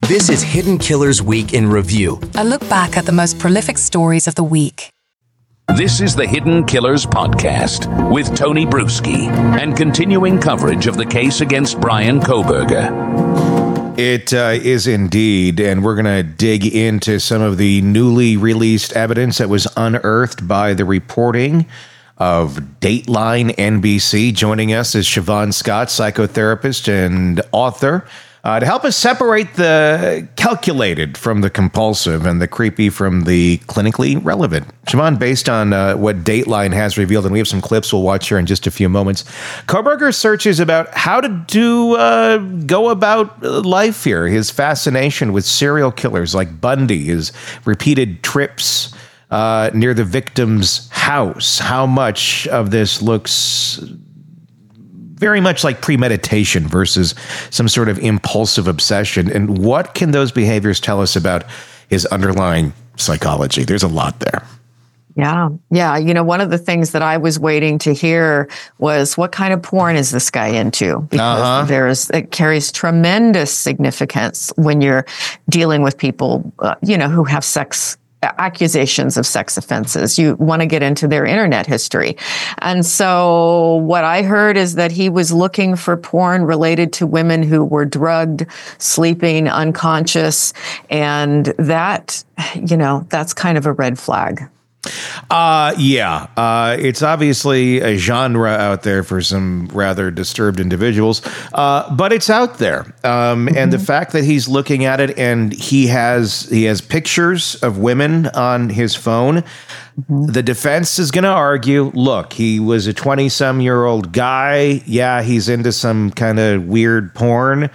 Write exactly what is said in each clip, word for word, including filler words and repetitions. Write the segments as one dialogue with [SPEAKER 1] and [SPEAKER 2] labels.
[SPEAKER 1] This is Hidden Killers Week in Review.
[SPEAKER 2] A look back at the most prolific stories of the week.
[SPEAKER 3] This is the Hidden Killers Podcast with Tony Bruski and continuing coverage of the case against Bryan Kohberger.
[SPEAKER 4] It uh, is indeed, and we're going to dig into some of the newly released evidence that was unearthed by the reporting of Dateline N B C. Joining us is Siobhan Scott, psychotherapist and author, uh, to help us separate the calculated from the compulsive and the creepy from the clinically relevant. Siobhan, based on uh, what Dateline has revealed, and we have some clips we'll watch here in just a few moments, Kohberger's search is about how to do uh, go about life here. His fascination with serial killers like Bundy, his repeated trips uh, near the victim's house. How much of this looks very much like premeditation versus some sort of impulsive obsession? And what can those behaviors tell us about his underlying psychology? There's a lot there.
[SPEAKER 5] Yeah. Yeah. You know, one of the things that I was waiting to hear was, what kind of porn is this guy into? Because uh-huh. there's, it carries tremendous significance when you're dealing with people, uh, you know, who have sex accusations of sex offenses. You want to get into their internet history. And so what I heard is that he was looking for porn related to women who were drugged, sleeping, unconscious. And that, you know, that's kind of a red flag.
[SPEAKER 4] Uh, yeah, uh, it's obviously a genre out there for some rather disturbed individuals, uh, but it's out there. Um, mm-hmm. And the fact that he's looking at it and he has he has pictures of women on his phone, mm-hmm. the defense is going to argue, look, he was a twenty-some-year-old guy. Yeah, he's into some kind of weird porn,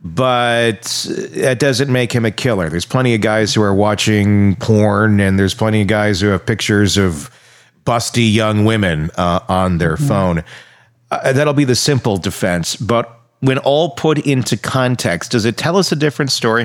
[SPEAKER 4] but that doesn't make him a killer. There's plenty of guys who are watching porn, and there's plenty of guys who have pictures of busty young women uh, on their mm-hmm. phone. Uh, that'll be the simple defense. But when all put into context, does it tell us a different story?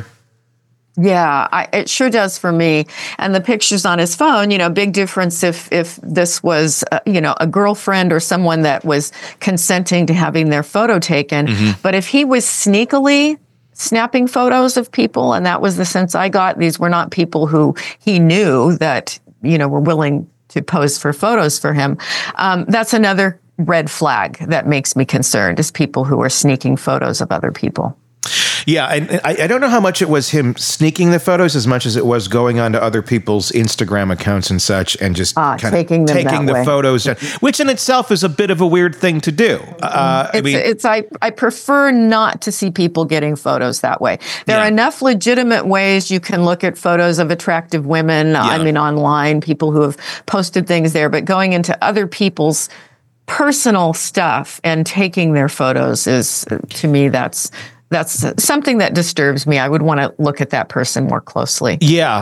[SPEAKER 5] Yeah, I, it sure does for me. And the pictures on his phone, you know, big difference if if this was, uh, you know, a girlfriend or someone that was consenting to having their photo taken. Mm-hmm. But if he was sneakily snapping photos of people, and that was the sense I got, these were not people who he knew that, you know, were willing to pose for photos for him. Um, that's another red flag that makes me concerned, is people who are sneaking photos of other people.
[SPEAKER 4] Yeah, and I, I don't know how much it was him sneaking the photos as much as it was going onto other people's Instagram accounts and such and just
[SPEAKER 5] ah,
[SPEAKER 4] kind
[SPEAKER 5] taking
[SPEAKER 4] of
[SPEAKER 5] them
[SPEAKER 4] taking the
[SPEAKER 5] way.
[SPEAKER 4] photos, which in itself is a bit of a weird thing to do. Uh,
[SPEAKER 5] it's,
[SPEAKER 4] I mean,
[SPEAKER 5] it's I, I prefer not to see people getting photos that way. There
[SPEAKER 4] yeah.
[SPEAKER 5] are enough legitimate ways you can look at photos of attractive women. Yeah. I mean, online, people who have posted things there, but going into other people's personal stuff and taking their photos is, to me, that's That's something that disturbs me. I would want to look at that person more closely.
[SPEAKER 4] Yeah,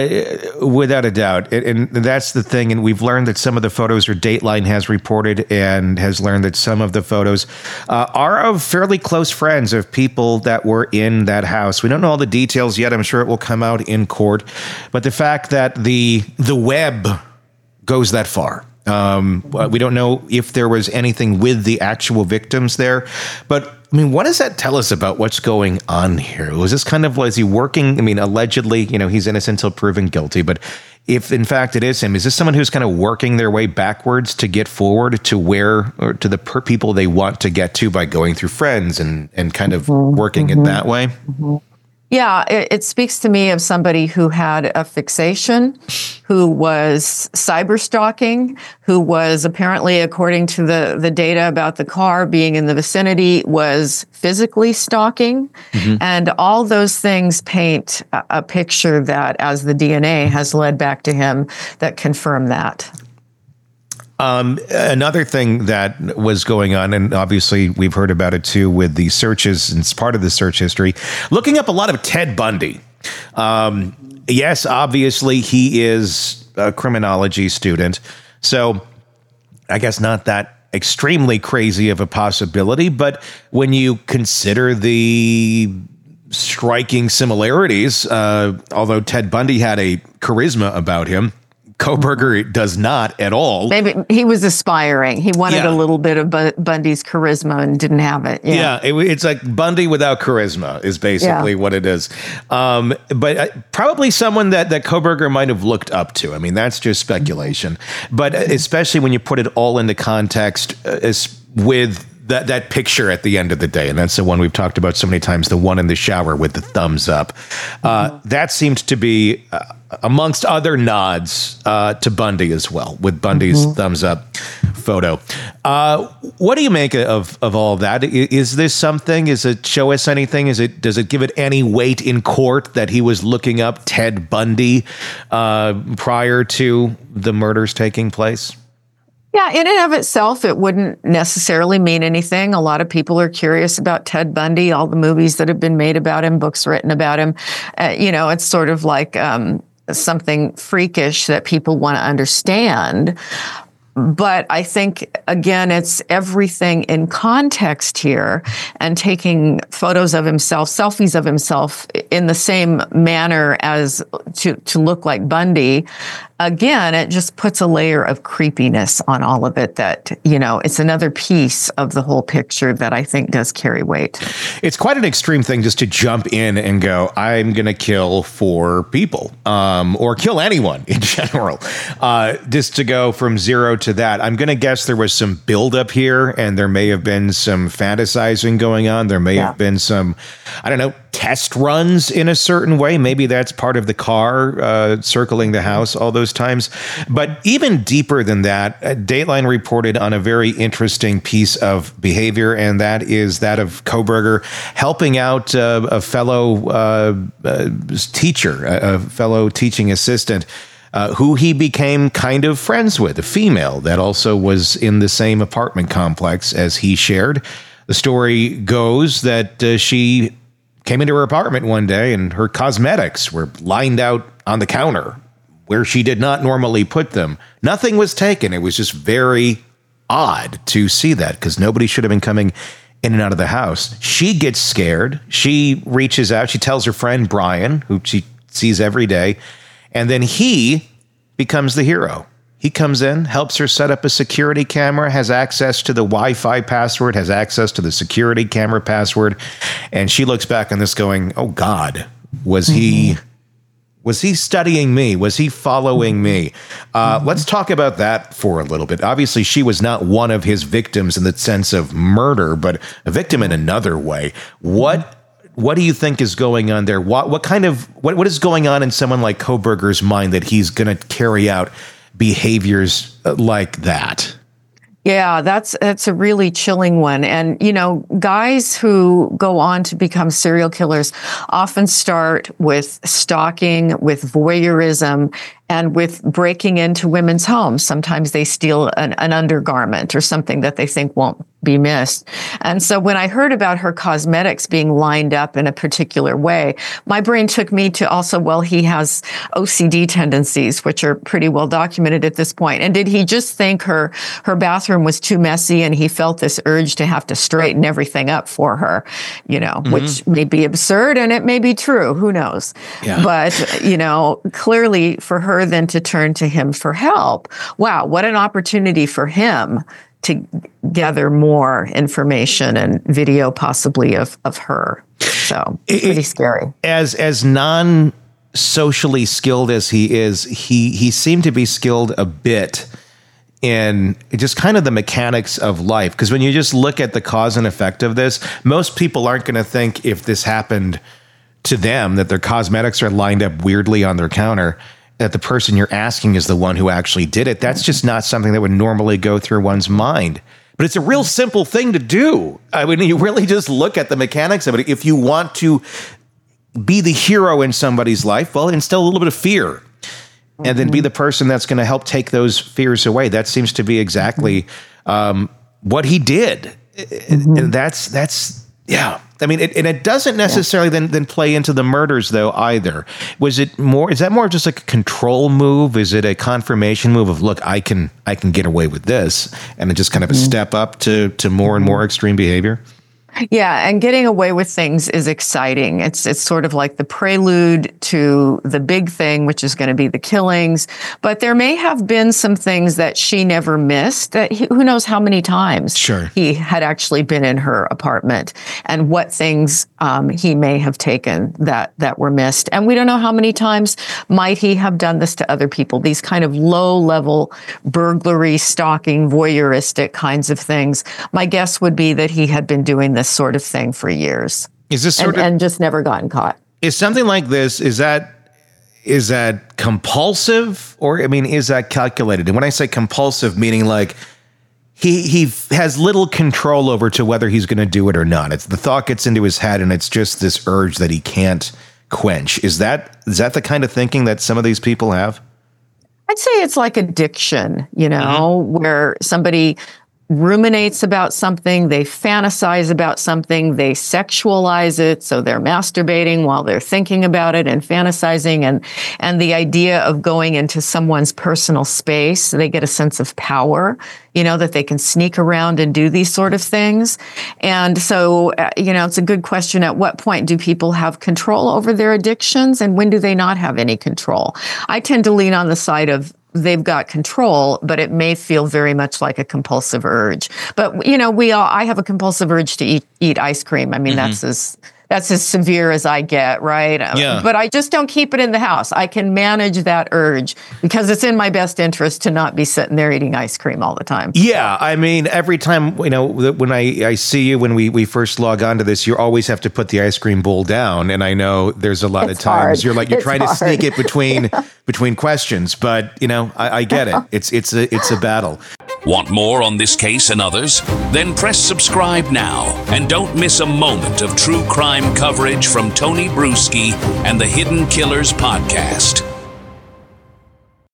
[SPEAKER 4] uh, without a doubt. And that's the thing. And we've learned that some of the photos, or Dateline has reported and has learned that some of the photos uh, are of fairly close friends of people that were in that house. We don't know all the details yet. I'm sure it will come out in court. But the fact that the the web goes that far. Um, we don't know if there was anything with the actual victims there. But I mean, what does that tell us about what's going on here? Was this kind of, was he working? I mean, allegedly, you know, he's innocent until proven guilty. But if in fact it is him, is this someone who's kind of working their way backwards to get forward to where, or to the per- people they want to get to by going through friends and, and kind of mm-hmm. working mm-hmm. it that way?
[SPEAKER 5] Mm-hmm. Yeah, it, it speaks to me of somebody who had a fixation, who was cyber stalking, who was apparently, according to the, the data about the car being in the vicinity, was physically stalking. Mm-hmm. And all those things paint a, a picture that, as the D N A has led back to him, that confirm that.
[SPEAKER 4] Um, another thing that was going on, and obviously we've heard about it too with the searches, and it's part of the search history, looking up a lot of Ted Bundy. Um, yes, obviously he is a criminology student, so I guess not that extremely crazy of a possibility, but when you consider the striking similarities, uh, although Ted Bundy had a charisma about him, Kohberger does not at all.
[SPEAKER 5] Maybe he was aspiring. He wanted
[SPEAKER 4] Yeah.
[SPEAKER 5] a little bit of Bu- Bundy's charisma and didn't have it. Yeah,
[SPEAKER 4] Yeah, it, it's like Bundy without charisma is basically
[SPEAKER 5] Yeah.
[SPEAKER 4] what it is. Um, but uh, probably someone that, that Kohberger might have looked up to. I mean, that's just speculation. But especially when you put it all into context uh, is with that, that picture at the end of the day, and that's the one we've talked about so many times, the one in the shower with the thumbs up. Uh, that seemed to be, uh, amongst other nods, uh, to Bundy as well, with Bundy's
[SPEAKER 5] Mm-hmm.
[SPEAKER 4] thumbs up photo. Uh, what do you make of of all that? I- Is this something? Is it show us anything? Is it does it give it any weight in court that he was looking up Ted Bundy uh, prior to the murders taking place?
[SPEAKER 5] Yeah, in and of itself, it wouldn't necessarily mean anything. A lot of people are curious about Ted Bundy, all the movies that have been made about him, books written about him. Uh, you know, it's sort of like um, something freakish that people want to understand. But I think, again, it's everything in context here and taking photos of himself, selfies of himself in the same manner as to, to look like Bundy. Again, it just puts a layer of creepiness on all of it that, you know, it's another piece of the whole picture that I think does carry weight.
[SPEAKER 4] It's quite an extreme thing just to jump in and go, I'm going to kill four people um, or kill anyone in general. Uh, just to go from zero to that. I'm going to guess there was some buildup here and there may have been some fantasizing going on. There may
[SPEAKER 5] Yeah.
[SPEAKER 4] have been some, I don't know, test runs in a certain way. Maybe that's part of the car uh, circling the house all those times. But even deeper than that, uh, Dateline reported on a very interesting piece of behavior, and that is that of Kohberger helping out uh, a fellow uh, uh, teacher, a, a fellow teaching assistant, uh, who he became kind of friends with, a female that also was in the same apartment complex as he shared. The story goes that uh, she came into her apartment one day and her cosmetics were lined out on the counter where she did not normally put them. Nothing was taken. It was just very odd to see that because nobody should have been coming in and out of the house. She gets scared. She reaches out. She tells her friend Brian, who she sees every day, and then he becomes the hero. He comes in, helps her set up a security camera, has access to the Wi-Fi password, has access to the security camera password. And she looks back on this going, oh God, was mm-hmm. he, was he studying me? Was he following me? Uh, mm-hmm. Let's talk about that for a little bit. Obviously, she was not one of his victims in the sense of murder, but a victim in another way. What What do you think is going on there? What, what kind of, what, what is going on in someone like Kohberger's mind that he's going to carry out behaviors like that?
[SPEAKER 5] Yeah, that's that's a really chilling one. And, you know, guys who go on to become serial killers often start with stalking, with voyeurism, and with breaking into women's homes. Sometimes they steal an, an undergarment or something that they think won't be missed. And so when I heard about her cosmetics being lined up in a particular way, my brain took me to also, well, he has O C D tendencies, which are pretty well documented at this point. And did he just think her, her bathroom was too messy and he felt this urge to have to straighten everything up for her, you know, mm-hmm. which may be absurd and it may be true. Who knows? Yeah. But, you know, clearly for her then to turn to him for help. Wow, what an opportunity for him to gather more information and video possibly of, of her. So it's pretty it, scary.
[SPEAKER 4] As as non socially skilled as he is, he he seemed to be skilled a bit in just kind of the mechanics of life. Because when you just look at the cause and effect of this, most people aren't going to think if this happened to them that their cosmetics are lined up weirdly on their counter, that the person you're asking is the one who actually did it. That's just not something that would normally go through one's mind. But it's a real simple thing to do. I mean, you really just look at the mechanics of it. If you want to be the hero in somebody's life, well, instill a little bit of fear. And then be the person that's going to help take those fears away. That seems to be exactly um, what he did. Mm-hmm. And that's, that's yeah. I mean, it, and it doesn't necessarily yeah. then, then play into the murders, though, either. Was it more, is that more just like a control move? Is it a confirmation move of, look, I can I can get away with this? And it just kind of a mm-hmm. step up to, to more and more extreme behavior?
[SPEAKER 5] Yeah, and getting away with things is exciting. It's it's sort of like the prelude to the big thing, which is going to be the killings. But there may have been some things that she never missed. That he, who knows how many times
[SPEAKER 4] Sure.
[SPEAKER 5] he had actually been in her apartment, and what things um, he may have taken that that were missed. And we don't know how many times might he have done this to other people. These kind of low-level burglary, stalking, voyeuristic kinds of things. My guess would be that he had been doing this sort of thing for years.
[SPEAKER 4] Is this sort
[SPEAKER 5] and,
[SPEAKER 4] of
[SPEAKER 5] and just never gotten caught?
[SPEAKER 4] Is something like this, is that is that compulsive, or I mean, is that calculated? And when I say compulsive, meaning like he he has little control over to whether he's going to do it or not. It's the thought gets into his head, and it's just this urge that he can't quench. Is that is that the kind of thinking that some of these people have?
[SPEAKER 5] I'd say it's like addiction, you know, mm-hmm. where somebody ruminates about something, they fantasize about something, they sexualize it, so they're masturbating while they're thinking about it and fantasizing, and and the idea of going into someone's personal space, they get a sense of power, you know, that they can sneak around and do these sort of things. And so, uh, you know, it's a good question. At what point do people have control over their addictions, and when do they not have any control? I tend to lean on the side of they've got control, but it may feel very much like a compulsive urge. But, you know, we all, I have a compulsive urge to eat, eat ice cream. I mean, mm-hmm. that's as, that's as severe as I get, right?
[SPEAKER 4] Yeah.
[SPEAKER 5] But I just don't keep it in the house. I can manage that urge because it's in my best interest to not be sitting there eating ice cream all the time.
[SPEAKER 4] Yeah, I mean, every time, you know, when I, I see you, when we, we first log on to this, you always have to put the ice cream bowl down. And I know there's a lot
[SPEAKER 5] it's
[SPEAKER 4] of times
[SPEAKER 5] hard.
[SPEAKER 4] you're like, you're
[SPEAKER 5] it's
[SPEAKER 4] trying
[SPEAKER 5] hard.
[SPEAKER 4] to sneak it between between questions. But, you know, I, I get it. It's, it's, a, it's a battle.
[SPEAKER 3] Want more on this case and others? Then press subscribe now and don't miss a moment of true crime coverage from Tony Bruschi and the Hidden Killers podcast.